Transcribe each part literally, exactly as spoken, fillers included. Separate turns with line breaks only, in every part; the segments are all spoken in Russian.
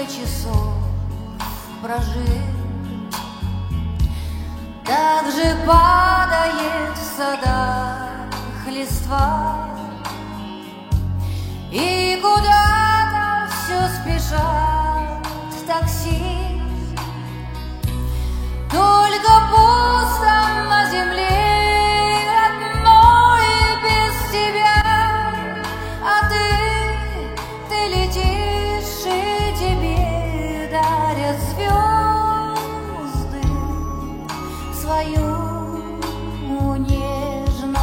часов прожить. Так же падает в садах листва, и куда-то все спешат такси. Только пусто на земле, родной, без тебя. А ты, ты летишь, и тебе дарят звезды свою нежность.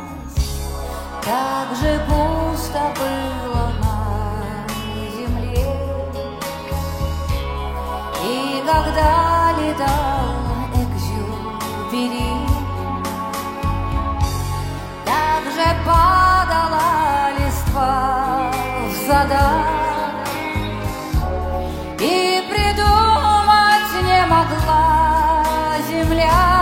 Так же пусто было на земле, и когда летал Экзюпери, так же падала листва в садах, и придумать не могла земля,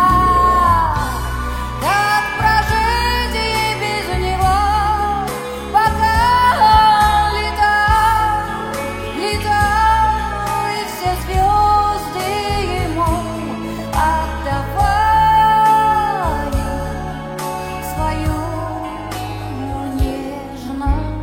как прожить ей без него, пока он летал, летал, и все звезды ему отдавали свою нежность.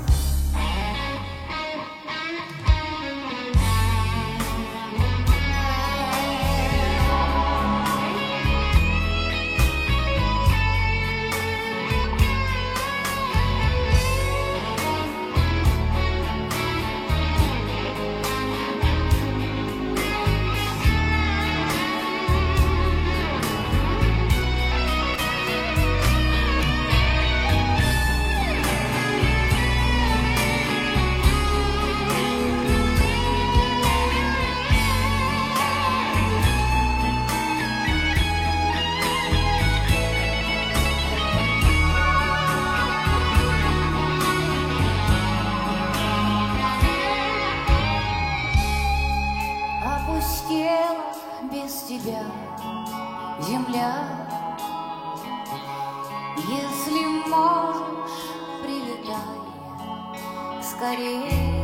Опустела без тебя земля. Если можешь, прилетай скорее.